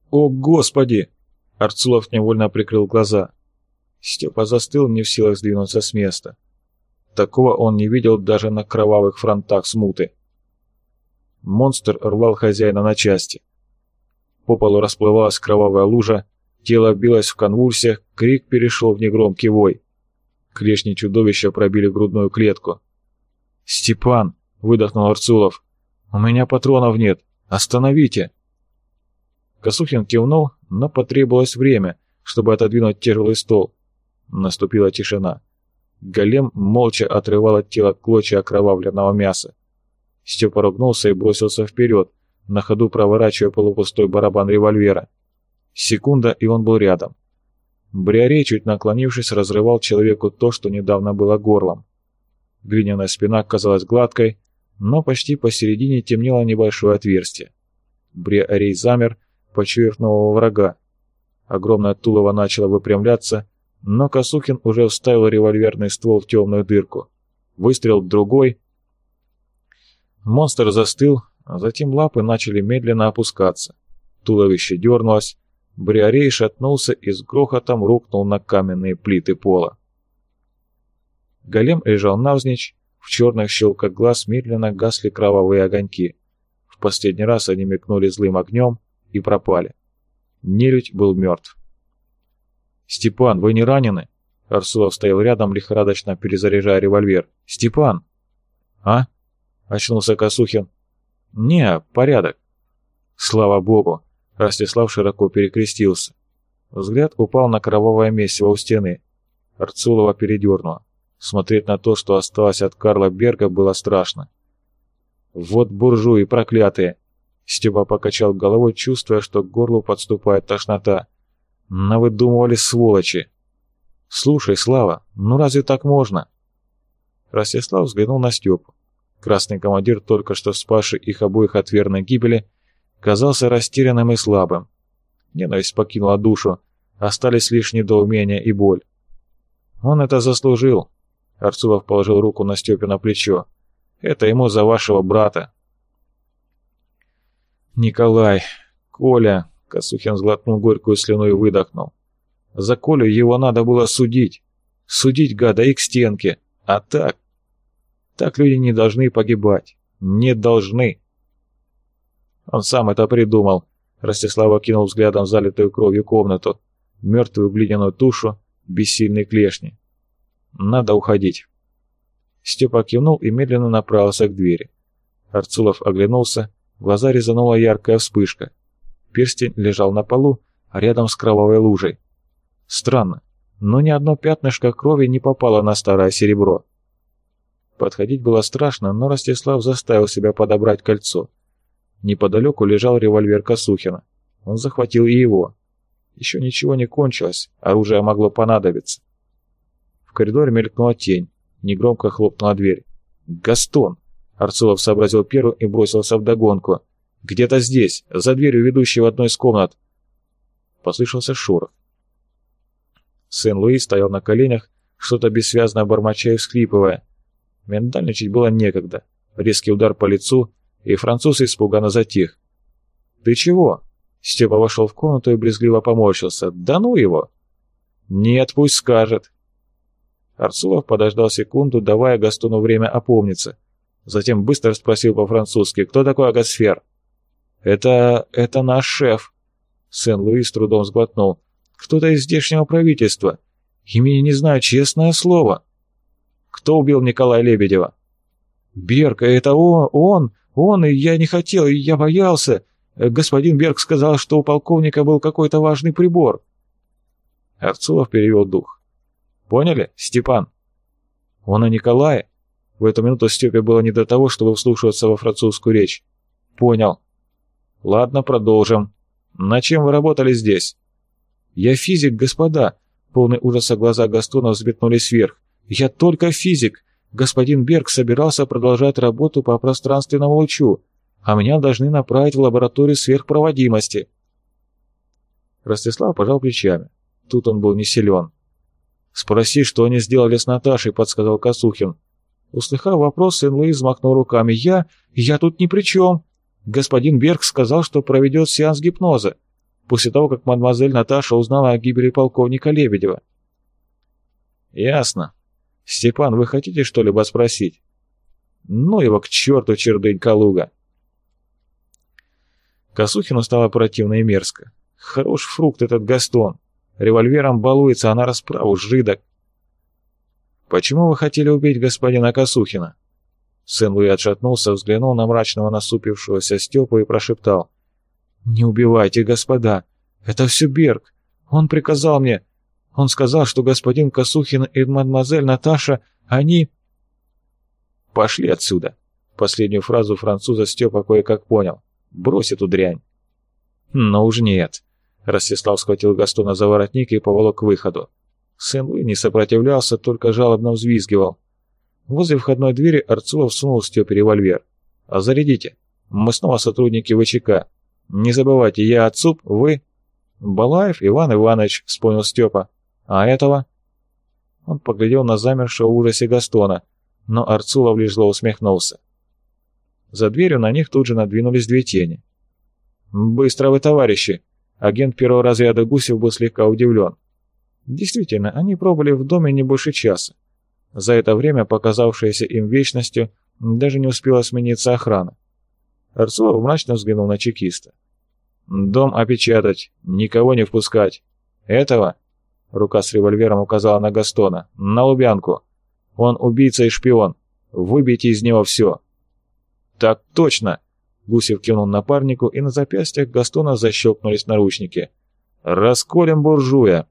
О, Господи!» Арцулов невольно прикрыл глаза. Степа застыл, не в силах сдвинуться с места. Такого он не видел даже на кровавых фронтах смуты. Монстр рвал хозяина на части. По полу расплывалась кровавая лужа, тело билось в конвульсиях, крик перешел в негромкий вой. Клешни чудовища пробили грудную клетку. «Степан!» — выдохнул Арцулов. «У меня патронов нет! Остановите!» Косухин кивнул, но потребовалось время, чтобы отодвинуть тяжелый стол. Наступила тишина. Голем молча отрывал от тела клочья окровавленного мяса. Степа ругнулся и бросился вперед, на ходу проворачивая полупустой барабан револьвера. Секунда, и он был рядом. Бриарей, чуть наклонившись, разрывал человеку то, что недавно было горлом. Глиняная спина казалась гладкой, но почти посередине темнело небольшое отверстие. Бриарей замер, почуяв нового врага. Огромное тулово начало выпрямляться, но Косухин уже вставил револьверный ствол в темную дырку. Выстрел другой. Монстр застыл, а затем лапы начали медленно опускаться. Туловище дернулось, Бриарей шатнулся и с грохотом рухнул на каменные плиты пола. Голем лежал навзничь, в черных щелках глаз медленно гасли кровавые огоньки. В последний раз они мелькнули злым огнем и пропали. Нелюдь был мертв. «Степан, вы не ранены?» Арцулов стоял рядом, лихорадочно перезаряжая револьвер. «Степан!» «А?» — очнулся Косухин. «Не, порядок». «Слава Богу!» — Ростислав широко перекрестился. Взгляд упал на кровавое месиво у стены. Арцулова передернуло. Смотреть на то, что осталось от Карла Берга, было страшно. «Вот буржуи проклятые!» Степа покачал головой, чувствуя, что к горлу подступает тошнота. «Навыдумывали сволочи!» «Слушай, Слава, ну разве так можно?» Ростислав взглянул на Степу. Красный командир, только что спасший их обоих от верной гибели, казался растерянным и слабым. Ненависть покинула душу, остались лишь недоумение и боль. «Он это заслужил!» Арцулов положил руку на Степе на плечо. «Это ему за вашего брата!» «Николай, Коля!» — Косухин сглотнул горькую слюну и выдохнул. «За Колю его надо было судить! Судить, гада, и к стенке! А так? Так люди не должны погибать! Не должны!» Он сам это придумал. Ростислав окинул взглядом залитую кровью комнату, мертвую глиняную тушу, бессильные клешни. «Надо уходить». Степа кивнул и медленно направился к двери. Арцулов оглянулся, глаза резанула яркая вспышка. Перстень лежал на полу, рядом с кровавой лужей. Странно, но ни одно пятнышко крови не попало на старое серебро. Подходить было страшно, но Ростислав заставил себя подобрать кольцо. Неподалеку лежал револьвер Косухина. Он захватил и его. Еще ничего не кончилось, оружие могло понадобиться. В коридоре мелькнула тень, негромко хлопнула дверь. «Гастон!» Арцулов сообразил первым и бросился вдогонку. «Где-то здесь, за дверью, ведущей в одну из комнат!» Послышался шорох. Сен-Луи стоял на коленях, что-то бессвязно бормоча и всхлипывая. Миндальничать было некогда. Резкий удар по лицу, и француз испуганно затих. «Ты чего?» Степа вошел в комнату и брезгливо поморщился. «Да ну его!» «Нет, пусть скажет!» Арцулов подождал секунду, давая Гастону время опомниться. Затем быстро спросил по-французски: «Кто такой Агасфер?» «Это наш шеф!» Сен-Луи с трудом сглотнул. «Кто-то из здешнего правительства. Имени не знаю, честное слово». «Кто убил Николая Лебедева?» «Берг, это он, и я не хотел, и я боялся. Господин Берг сказал, что у полковника был какой-то важный прибор». Арцулов перевел дух. «Поняли, Степан?» «Он о Николае?» В эту минуту Степе было не до того, чтобы вслушиваться во французскую речь. «Понял». «Ладно, продолжим. На чем вы работали здесь?» «Я физик, господа». Полный ужаса глаза Гастона взметнулись вверх. «Я только физик. Господин Берг собирался продолжать работу по пространственному лучу, а меня должны направить в лабораторию сверхпроводимости». Ростислав пожал плечами. Тут он был не силен. «Спроси, что они сделали с Наташей», — подсказал Косухин. Услыхав вопрос, Сен-Луи взмахнул руками. Я тут ни при чем. Господин Берг сказал, что проведет сеанс гипноза. после того, как мадемуазель Наташа узнала о гибели полковника Лебедева». «Ясно. Степан, вы хотите что-либо спросить?» «Ну его к черту, чердынь Калуга!» Косухину стало противно и мерзко. Хорош фрукт этот Гастон. Револьвером балуется, а на расправу жидок. «Почему вы хотели убить господина Косухина?» Сен-Луи отшатнулся, взглянул на мрачного насупившегося Степу и прошептал: «Не убивайте, господа. Это все Берг. Он приказал мне. Он сказал, что господин Косухин и мадемуазель Наташа, они...» «Пошли отсюда!» Последнюю фразу француза Степа кое-как понял. «Брось эту дрянь!» «Но уж нет!» Ростислав схватил Гастона за воротник и поволок к выходу. Сен-Луи не сопротивлялся, только жалобно взвизгивал. Возле входной двери Арцулов сунул Степе револьвер. «А зарядите! Мы снова сотрудники ВЧК. Не забывайте, я Ацуп, вы...» «Балаев Иван Иванович», — вспомнил Степа. «А этого?» Он поглядел на замершего в ужасе Гастона, но Арцулов лишь зло усмехнулся. За дверью на них тут же надвинулись две тени. «Быстро вы, товарищи!» Агент первого разряда Гусев был слегка удивлен. Действительно, они пробыли в доме не больше часа. За это время, показавшееся им вечностью, даже не успела смениться охрана. Арцулов мрачно взглянул на чекиста. «Дом опечатать, никого не впускать. Этого...» Рука с револьвером указала на Гастона. «На Лубянку. Он убийца и шпион. Выбейте из него все». «Так точно!» Гусев кивнул напарнику, и на запястьях Гастона защелкнулись наручники. «Расколем буржуя!»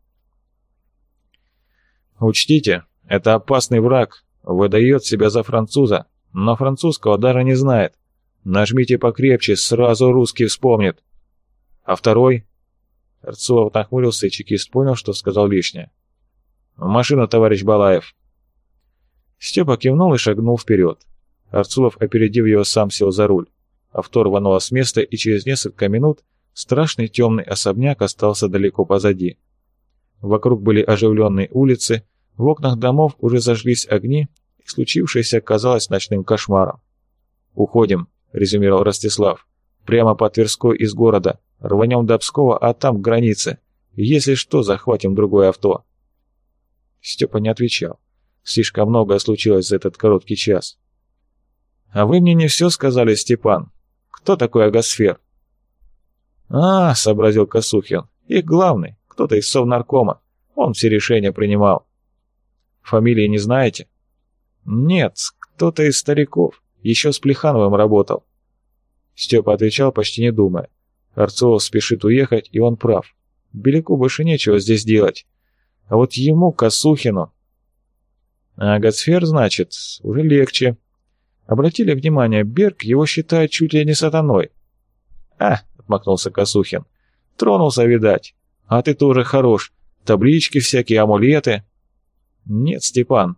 «Учтите, это опасный враг, выдает себя за француза, но французского даже не знает. Нажмите покрепче, сразу русский вспомнит». «А второй?» Арцулов нахмурился, и чекист понял, что сказал лишнее. «В машину, товарищ Балаев!» Степа кивнул и шагнул вперед. Арцулов, опередив его, сам сел за руль. Авто рвануло с места, и через несколько минут страшный темный особняк остался далеко позади. Вокруг были оживленные улицы, в окнах домов уже зажглись огни, и случившееся казалось ночным кошмаром. «Уходим», — резюмировал Ростислав. «Прямо по Тверской из города. Рванем до Пскова, а там к границе. Если что, захватим другое авто». Степа не отвечал. Слишком многое случилось за этот короткий час. «А вы мне не все сказали, Степан. Кто такой Агасфер?» «А, — сообразил Косухин, — их главный, кто-то из Совнаркома. Он все решения принимал». «Фамилии не знаете?» «Нет, кто-то из стариков. Еще с Плехановым работал». Степа отвечал, почти не думая. Арцулов спешит уехать, и он прав. Беляку больше нечего здесь делать. А вот ему, Косухину... «А Агасфер, значит, уже легче». Обратили внимание, Берг его считает чуть ли не сатаной. «А!» — отмахнулся Косухин. «Тронулся, видать. А ты тоже хорош. Таблички всякие, амулеты». «Нет, Степан».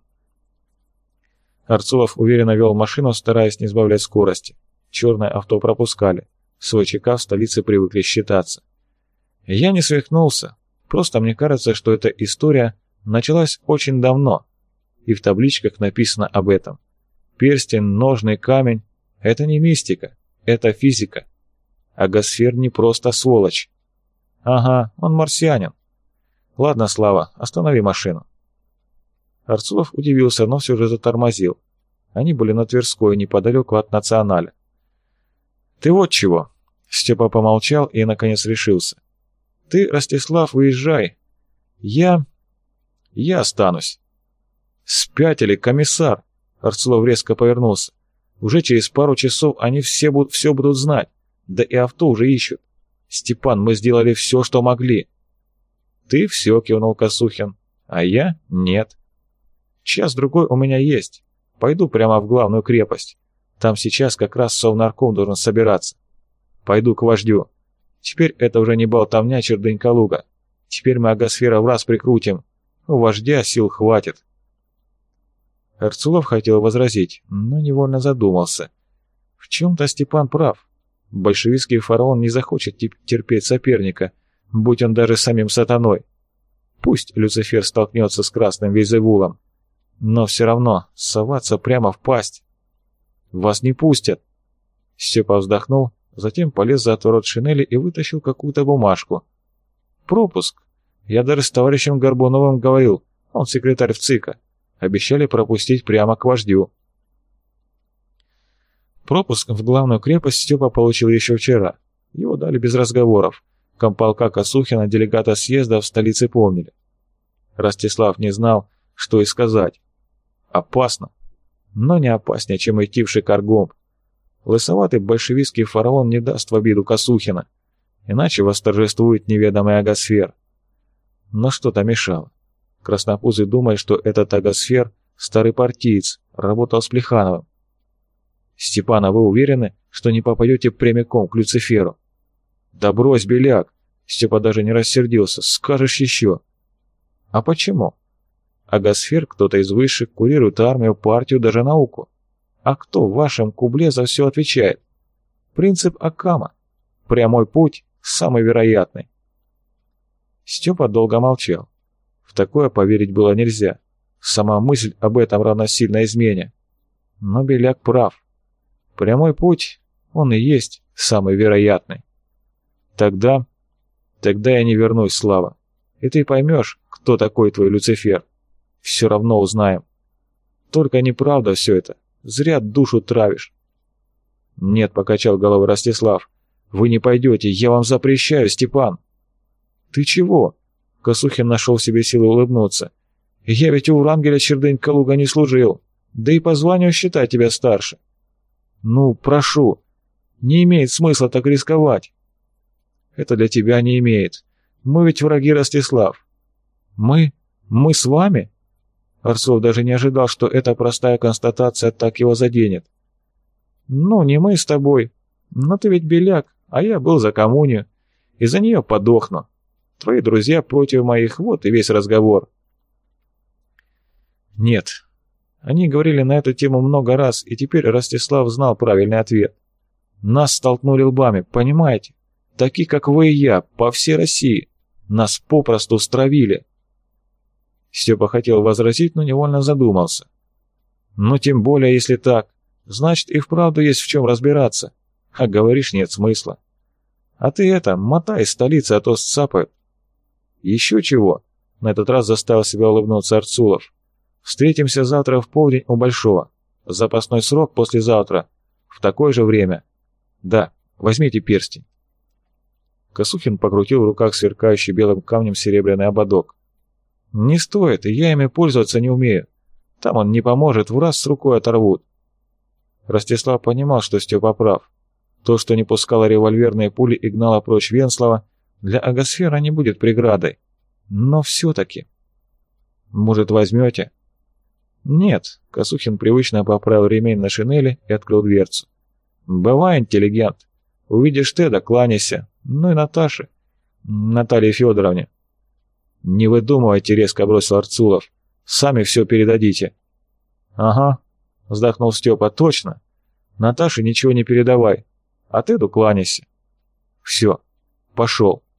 Арцулов уверенно вел машину, стараясь не сбавлять скорости. Черное авто пропускали. С ВЧК в столице привыкли считаться. «Я не свихнулся. Просто мне кажется, что эта история началась очень давно. И в табличках написано об этом. Перстень, ножный камень — это не мистика, это физика. Агасфер не просто сволочь. Ага, он марсианин. Ладно, Слава, останови машину». Арцулов удивился, но все же затормозил. Они были на Тверской, неподалеку от Националя. «Ты вот чего». Степа помолчал и, наконец, решился. «Ты, Ростислав, выезжай. Я останусь». «Спятили, комиссар!» Арцулов резко повернулся. «Уже через пару часов они все будут знать. Да и авто уже ищут. Степан, мы сделали все, что могли». «Ты все», — кивнул Косухин. «А я — нет. Час-другой у меня есть. Пойду прямо в главную крепость. Там сейчас как раз Совнарком должен собираться. Пойду к вождю. Теперь это уже не болтовня, чердынь Калуга. Теперь мы Агасфера в раз прикрутим. У вождя сил хватит». Арцулов хотел возразить, но невольно задумался. В чем-то Степан прав. Большевистский фараон не захочет терпеть соперника, будь он даже самим сатаной. Пусть Люцифер столкнется с красным Вельзевулом, но все равно соваться прямо в пасть. «Вас не пустят!» Степа вздохнул Затем полез за отворот шинели и вытащил какую-то бумажку. Пропуск. Я даже с товарищем Горбуновым говорил, он секретарь ВЦИКа. Обещали пропустить прямо к вождю. Пропуск в главную крепость Степа получил еще вчера. Его дали без разговоров. Комполка Косухина, делегата съезда, в столице помнили. Ростислав не знал, что и сказать. Опасно. Но не опаснее, чем идти в Шикаргомб. Лысоватый большевистский фараон не даст в обиду Косухина, иначе восторжествует неведомый агосфер. Но что-то мешало. Краснопузый думает, что этот агосфер — старый партиец, работал с Плехановым. «Степан, а вы уверены, что не попадете прямиком к Люциферу?» «Да брось, Беляк!» Степа даже не рассердился. «Скажешь еще!» «А почему?» Агосфер, кто-то из высших, курирует армию, партию, даже науку. А кто в вашем кубле за все отвечает? Принцип Аккама. Прямой путь самый вероятный. Степа долго молчал. В такое поверить было нельзя. Сама мысль об этом равносильна измене. Но Беляк прав. Прямой путь, он и есть самый вероятный. Тогда я не вернусь, Слава. И ты поймешь, кто такой твой Люцифер. Все равно узнаем. Только неправда все это. Зря душу травишь. Нет, покачал головой Ростислав. Вы не пойдете, я вам запрещаю, Степан. Ты чего? Косухин нашел в себе силы улыбнуться. Я ведь у Врангеля Чердынь-Калуга не служил. Да и по званию считать тебя старше. Ну, прошу. Не имеет смысла так рисковать. Это для тебя не имеет. Мы ведь враги, Ростислав. Мы с вами? Арцов даже не ожидал, что эта простая констатация так его заденет. «Ну, не мы с тобой. Но ты ведь беляк, а я был за коммунию. И за нее подохну. Твои друзья против моих, вот и весь разговор». Нет. Они говорили на эту тему много раз, и теперь Ростислав знал правильный ответ. Нас столкнули лбами, понимаете? Такие, как вы и я, по всей России. Нас попросту стравили. Степа хотел возразить, но невольно задумался. Ну, тем более, если так, значит и вправду есть в чем разбираться. А говоришь, нет смысла. А ты это, мотай из столицы, а то сцапают. Еще чего? На этот раз заставил себя улыбнуться Арцулов. Встретимся завтра в полдень у Большого. Запасной срок послезавтра. В такое же время. Да, возьмите перстень. Косухин покрутил в руках сверкающий белым камнем серебряный ободок. «Не стоит, и я ими пользоваться не умею. Там он не поможет, в раз с рукой оторвут». Ростислав понимал, что Степа прав. То, что не пускало револьверные пули и гнало прочь Венслова, для агосфера не будет преградой. Но все-таки... «Может, возьмете?» «Нет», — Косухин привычно поправил ремень на шинели и открыл дверцу. «Бывай, интеллигент. Увидишь Теда, кланяйся. Ну и Наташе, Наталье Федоровне». «Не выдумывайте», — резко бросил Арцулов. «Сами все передадите». «Ага», — вздохнул Степа, — «точно. Наташе ничего не передавай, а Теду кланяйся». «Все, пошел».